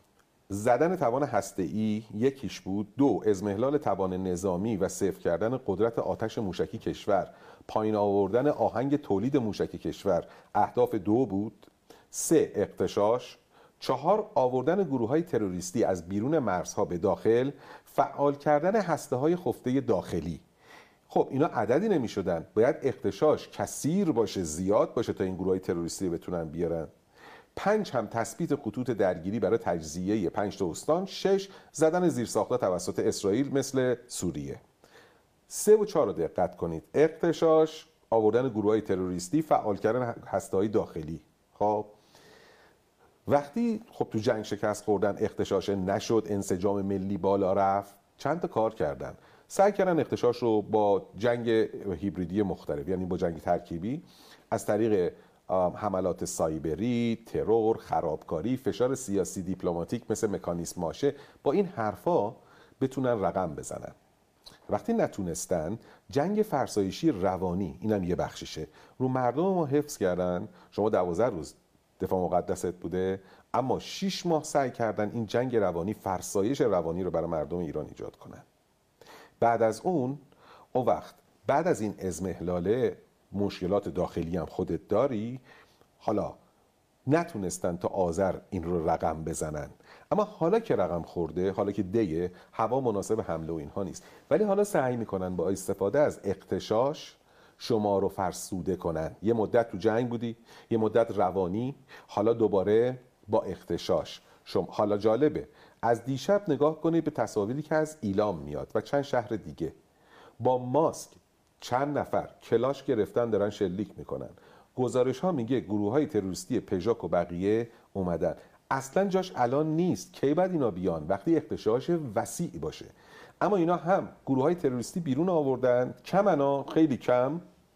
زدن توان هسته‌ای یکیش بود، 2 اضمحلال توان نظامی و صفر کردن قدرت آتش موشکی کشور، پایین آوردن آهنگ تولید موشکی کشور اهداف 2 بود، 3 اغتشاش، 4 آوردن گروه‌های تروریستی از بیرون مرزها به داخل، فعال کردن هسته‌های خفته داخلی. خب اینا عددی نمی‌شدن، باید اغتشاش کثیر باشه، زیاد باشه تا این گروه‌های تروریستی بتونن بیارن. 5 هم تثبیت خطوط درگیری برای تجزیه 5 تا استان. 6 زدن زیرساخت‌ها توسط اسرائیل مثل سوریه. 3 و 4 رو دقت کنید، اغتشاش، آوردن گروه‌های تروریستی، فعال کردن هسته‌های داخلی. خب وقتی تو جنگ شکست خوردن، اغتشاش نشد، انسجام ملی بالا رفت، چند تا کار کردن. سعی کردن اغتشاش رو با جنگ هیبریدی مختلف، یعنی با جنگ ترکیبی، از طریق حملات سایبری، ترور، خرابکاری، فشار سیاسی دیپلماتیک مثل مکانیسم ماشه، با این حرفا بتونن رقم بزنن. وقتی نتونستن، جنگ فرسایشی روانی، اینم یه بخششه، رو مردم ما حفظ کردن. شما 12 روز دفاع مقدست بوده، اما 6 ماه سعی کردن این جنگ روانی، فرسایش روانی رو برای مردم ایران ایجاد کنن. بعد از اون وقت، بعد از این اضمحلاله، مشکلات داخلی هم خودت داری، حالا نتونستن تا آذر این رو رقم بزنن، اما حالا که رقم خورده، حالا که دیه، هوا مناسب حمله و اینها نیست، ولی حالا سعی میکنن با استفاده از اغتشاش شما رو فرسوده کنن. یه مدت تو جنگ بودی، یه مدت روانی، حالا دوباره با اغتشاش. حالا جالبه، از دیشب نگاه کنید به تصاویری که از ایلام میاد و چند شهر دیگه، با ماسک چند نفر کلاش گرفتن دارن شلیک میکنن. گزارش ها میگه گروه های تروریستی پژاک و بقیه اومدن. اصلا جاش الان نیست، کی بعد اینا بیان؟ وقتی اغتشاش وسیع باشه. اما اینا هم گروه های تروریستی بیرون آوردن، کمنا خیلی کم،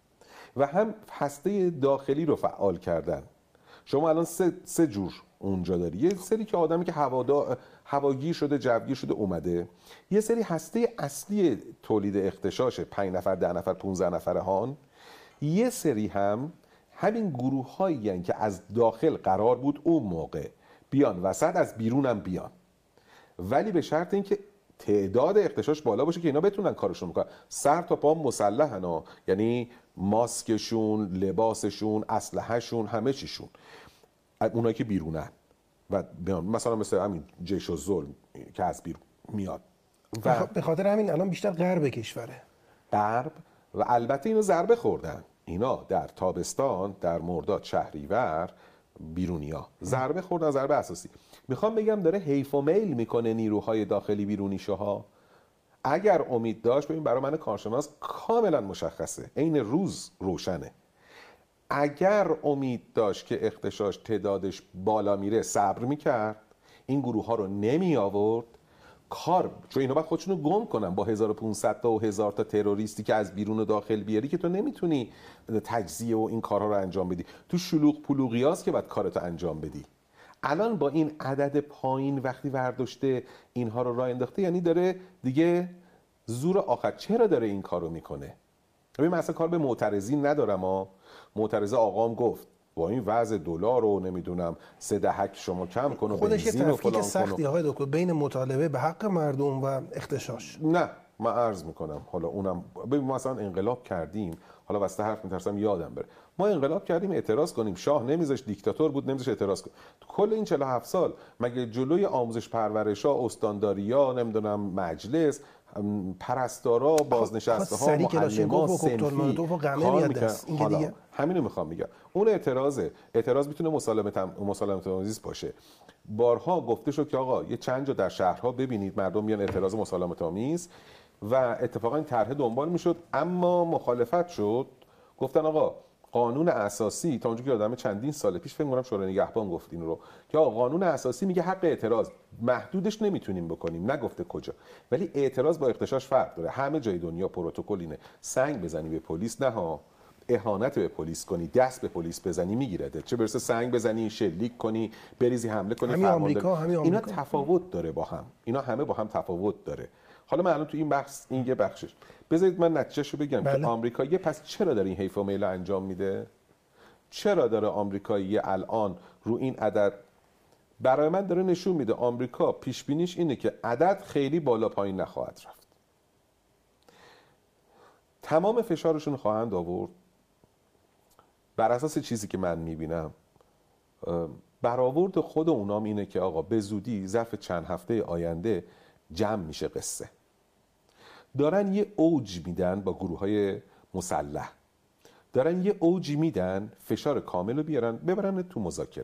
و هم هسته داخلی رو فعال کردن. شما الان سه جور اونجا داری. یه سری که آدمی که هواگیر شده، جوگیر شده اومده، یه سری هسته اصلی تولید اغتشاش 5 نفر، 10 نفر، 15 نفره هان، یه سری هم همین گروه هایی که از داخل قرار بود اون موقع بیان وسط، از بیرون هم بیان، ولی به شرط اینکه تعداد اغتشاش بالا باشه که اینا بتونن کارشون بکنن. سر تا پا مسلحن ها، یعنی ماسکشون، لباسشون، اسلحه‌شون، همه چیشون، اونایی که بیرونن و مثلا مثل همین جیش الظلم که از بیرون میاد، به خاطر همین الان بیشتر غرب کشوره. غرب و البته اینو ضربه خوردن، اینا در تابستان در مرداد شهریور بیرونیا ضربه خوردن، ضربه اساسی. میخوام بگم داره حیف و میل میکنه نیروهای داخلی بیرونیشوها. اگر امید داشت، ببین برای من کارشناس کاملا مشخصه، عین روز روشنه، اگر امید داشت که اغتشاش تعدادش بالا میره صبر میکرد، این گروه ها رو نمی آورد کار، چون اینا باید خودشونو گم کنن با 1500 تا و 1000 تا تروریستی که از بیرون و داخل بیاری که تو نمیتونی تجزیه و این کارها رو انجام بدی. تو شلوغ پلوغیاست که باید کارتو انجام بدی. الان با این عدد پایین وقتی ورداشته اینها رو راه انداخته، یعنی داره دیگه زور آخر. چرا داره این کارو میکنه؟ ببین من اصلا کار به معترضین ندارم. معترضه آقام گفت با این وضع دلار رو نمیدونم 3 دهک شما کم کن و خودش یه بنزین و تفکیک فلان سختی های دکتر بین مطالبه به حق مردم و اغتشاش. نه من عرض میکنم، حالا اونم ببین ما اصلا انقلاب کردیم، حالا واسه حرف میترسم یادم بره، ما انقلاب کردیم اعتراض کنیم، شاه نمیذاش، دیکتاتور بود نمیذاش اعتراض کنیم. کل این 47 سال مگه جلوی آموزش پرورشا، استانداریا، نمیدونم مجلس، پرستارا، بازنشسته ها، معلما، صنفی کار میکنن؟ همینو میخوام بگم. اون اعتراض میتونه مسالمت آمیز باشه. بارها گفته شد که آقا یه چند جا در شهرها ببینید مردم میان اعتراض مسالمت آمیز و اتفاقا این طرح دنبال میشد، اما مخالفت شد. گفتن آقا قانون اساسی، تا اونجا که یادمه چندین سال پیش فکر کنم شورای نگهبان گفت این رو که آقا قانون اساسی میگه حق اعتراض محدودش نمیتونیم بکنیم، نگفته کجا، ولی اعتراض با اغتشاش فرق داره. همه جای دنیا پروتکل اینه، سنگ بزنی به پلیس نه ها، اهانت به پلیس کنی، دست به پلیس بزنی میگیرده، چه برسه سنگ بزنی، شلیک کنی، بریزی، حمله کنی. همین آمریکا اینا تفاوت داره با هم، اینا همه با هم تفاوت داره. حالا من الان تو این بحث، این یه بخشش، بذارید من نتیجهشو بگم که آمریکایی پس چرا داره این حیف و میل انجام میده؟ چرا داره آمریکایی الان رو این عدد؟ برای من داره نشون میده آمریکا پیش بینیش اینه که عدد خیلی بالا پایین نخواهد رفت، تمام فشارشون خواهند آورد. بر اساس چیزی که من میبینم برآورد خود اونام اینه که آقا به زودی ظرف چند هفته آینده جمع میشه قصه. دارن یه اوج میدن با گروه‌های مسلح، دارن یه اوجی میدن فشار کامل رو ببرن تو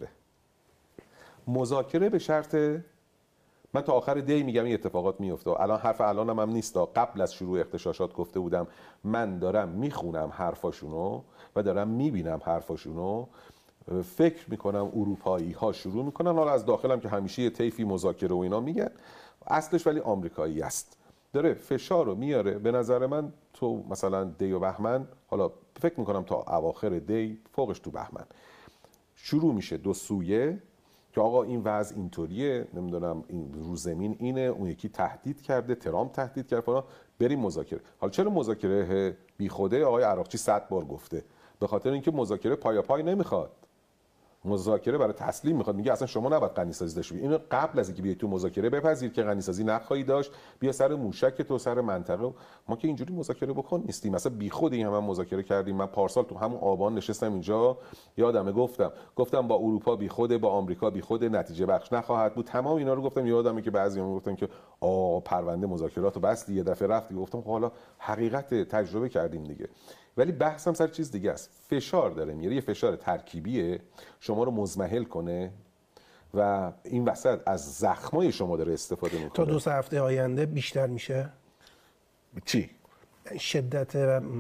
مذاکره به شرط، من تا آخر دی میگم این اتفاقات میفته. الان حرف الانم هم نیست، قبل از شروع اغتشاشات گفته بودم من دارم میخونم حرفاشونو و دارم میبینم حرفاشونو، فکر میکنم اروپایی ها شروع میکنن، حالا از داخلم که همیشه یه طیفی مذاکره و اینا میگن، اصلش ولی آمریکایی است، داره فشار رو میاره. به نظر من تو مثلا دی و بهمن، حالا فکر میکنم تا اواخر دی، فوقش تو بهمن شروع میشه دو سویه که آقا این وضع اینطوریه، نمیدونم این رو زمین اینه، اون یکی تهدید کرده، ترامپ تهدید کرده فلان، بریم مذاکره. حالا چرا مذاکره بیخوده؟ آقای عراقچی 100 بار گفته به خاطر اینکه مذاکره پای نمیخواد، مذاکره برای تسلیم میخواد. میگه اصلا شما نباید غنیسازی داشته باشید، اینو قبل از اینکه بیای تو مذاکره بپذیر که غنیسازی نخواهی داشت، بیا سر موشک تو، سر منطقه. ما که اینجوری مذاکره بکن نیستیم، مثلا بیخود این هم مذاکره کردیم. من پارسال تو همون آبان نشستم اینجا، یادمه گفتم با اروپا بیخوده، با آمریکا بیخوده، نتیجه بخش نخواهد بود، تمام اینا رو گفتم. یادمه که بعضی‌ها گفتن که پرونده مذاکراتو بستی، یه دفعه رفتی. گفتم حالا حقیقت تجربه کردیم دیگه. ولی بحثم سر چیز دیگه است، فشار داره میاره، یه فشار ترکیبیه شما رو مزمحل کنه و این وسط از زخمای شما داره استفاده میکنه. تا 2 هفته آینده بیشتر میشه چی؟ شدت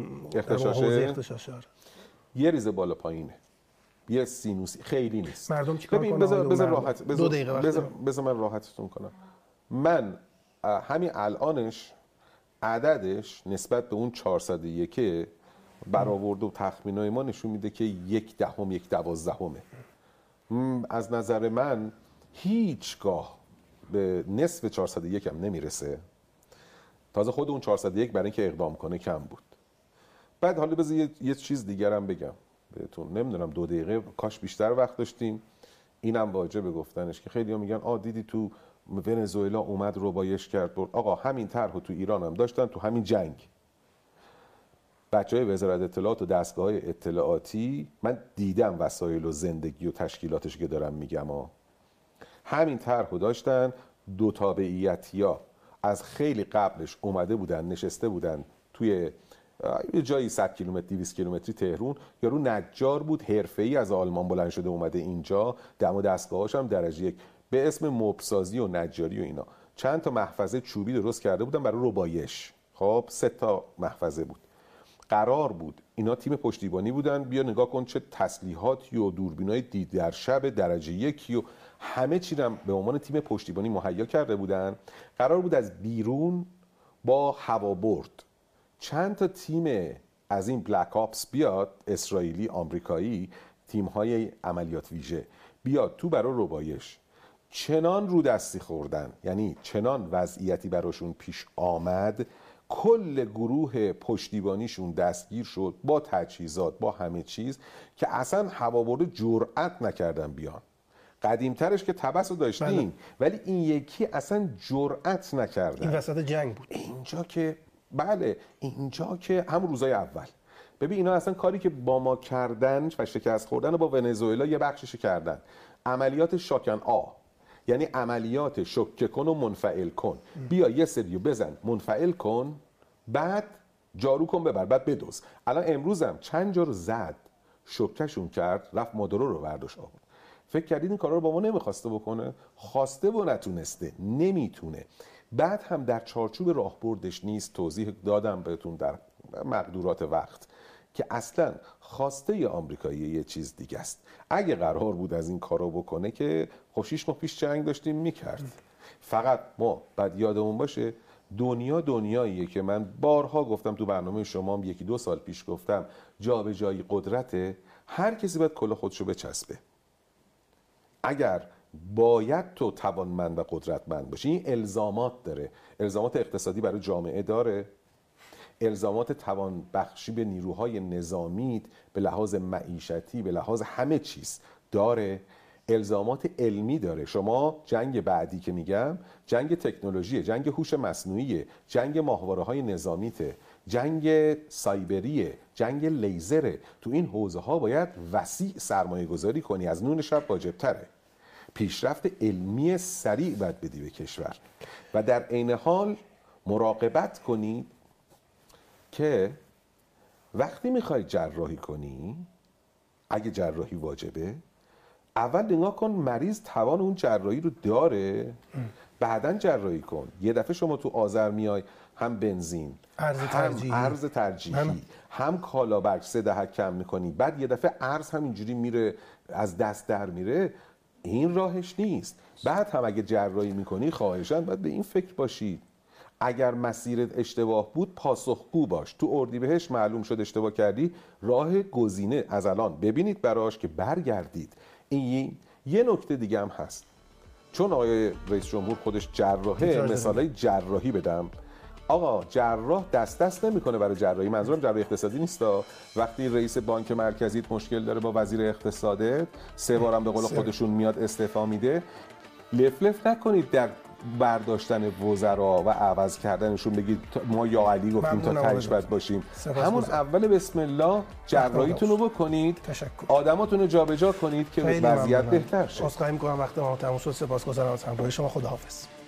اغتشاش یه ریز بالا پایینه، یه سینوسی، خیلی نیست. مردم چیکار کنن؟ بذار من راحتتون کنم. من همین الانش عددش نسبت به اون 401 برآورد و تخمینای ما نشون میده که 0.1/12. از نظر من هیچگاه به نصف 401 هم نمیرسه. تازه خود اون 401 برای اینکه اقدام کنه کم بود. بعد حالا بذار یه چیز دیگر هم بگم بهتون، نمیدونم 2 دقیقه کاش بیشتر وقت داشتیم، اینم واجبه گفتنش که خیلی‌ها میگن دیدی تو ونزوئلا اومد ربایش کرد برد. آقا همین طرحو تو ایران هم داشتن، تو همین جنگ بچهای وزارت اطلاعات و دستگاه‌های اطلاعاتی، من دیدم وسایل و زندگی و تشکیلاتش که دارم میگم همین طرحو داشتن. 2 تابعیتیا از خیلی قبلش اومده بودن نشسته بودن توی یه جایی 100 کیلومتر 200 کیلومتری تهران. یارو نجار بود، حرفه‌ای از آلمان بلند شده اومده اینجا، دم و دستگاهاش هم درجه 1 به اسم مبسازی و نجاری و اینا. چند تا محفظه چوبی درست کرده بودن برای ربایش. خب 3 تا محفظه بود. قرار بود اینا تیم پشتیبانی بودن، بیا نگاه کن چه تسلیحاتی و دوربینای دید در شب درجه 1 و همه چی رو به عنوان تیم پشتیبانی مهیا کرده بودن. قرار بود از بیرون با هوابرد چند تا تیم از این بلک آپس بیاد، اسرائیلی، آمریکایی، تیم‌های عملیات ویژه بیاد تو برای ربایش. چنان رو دستی خوردن، یعنی چنان وضعیتی براشون پیش آمد، کل گروه پشتیبانیشون دستگیر شد با تجهیزات با همه چیز که اصلا هوابرد جرأت نکردن بیان. قدیمترش که تبس رو داشتیم ولی این یکی اصلا جرأت نکردن. این وسط جنگ بود. اینجا که بله، اینجا که هم روزای اول ببین اینا اصلا کاری که با ما کردن و شکست خوردن با ونزوئلا یه بخشش کردن. عملیات شاکن یعنی عملیات شوکه کن و منفعل کن. بیا یه سریو بزن منفعل کن، بعد جارو کن ببر، بعد بدوز. الان امروزم چند جا رو زد، شوکهشون کرد، رفت مادورو رو برداشت آورد. فکر کردید این کارا رو با ما نمیخواسته بکنه؟ خواسته و نتونسته، نمیتونه. بعد هم در چارچوب راهبردش نیست. توضیح دادم بهتون در مقدورات وقت که اصلا خواسته ی آمریکایی یه چیز دیگه است. اگه قرار بود از این کارا بکنه که خب 6 ماه پیش جنگ داشتیم میکرد. فقط ما بعد یادمون باشه دنیاییه که من بارها گفتم تو برنامه شما هم 1-2 سال پیش گفتم جابجایی قدرته. هر کسی باید کلاه خودشو بچسبه. اگر باید تو توانمند و قدرتمند باشی، این الزامات داره. الزامات اقتصادی برای جامعه داره، الزامات توان بخشی به نیروهای نظامی به لحاظ معیشتی، به لحاظ همه چیز داره، الزامات علمی داره. شما جنگ بعدی که میگم جنگ تکنولوژیه، جنگ هوش مصنوعیه، جنگ ماهواره‌های نظامیته، جنگ سایبریه، جنگ لیزره. تو این حوزه ها باید وسیع سرمایه گذاری کنی، از نون شب واجبتره. پیشرفت علمی سریع باید بدی به کشور و در عین حال مراقبت کنید که وقتی میخوای جراحی کنی، اگه جراحی واجبه، اول نگاه کن مریض توان اون جراحی رو داره، بعدن جراحی کن. یه دفعه شما تو آذر میای هم بنزین، هم ارز ترجیحی، هم کالابرگ 3 دهک کم میکنی، بعد یه دفعه ارز هم اینجوری میره از دست در میره. این راهش نیست. بعد هم اگه جراحی میکنی خواهشاً باید به این فکر باشید اگر مسیرت اشتباه بود پاسخگو باش. تو اردیبهشت معلوم شد اشتباه کردی، راه گزینه از الان ببینید براش که برگردید. این یه نکته دیگه هم هست، چون آقای رئیس جمهور خودش جراحه، مثالای جراحی بدم. آقا جراح دست نمیکنه برای جراحی، منظورم جراحی اقتصادی نیست. وقتی رئیس بانک مرکزیت مشکل داره با وزیر اقتصادت، 3 بارم به قول خودشون میاد استعفا میده، لفلف نکنید در برداشتن وزرا و عوض کردنشون بگید ما یا علی گفتیم تا تهش بد باشیم. همون اول بسم الله جراحیتون رو بکنید، آدماتون رو جابجا کنید که وضعیت بهتر شه. عذرخواهی می‌کنم وقت ما تموم شد. سپاسگزارم از همراهی شما. خداحافظ.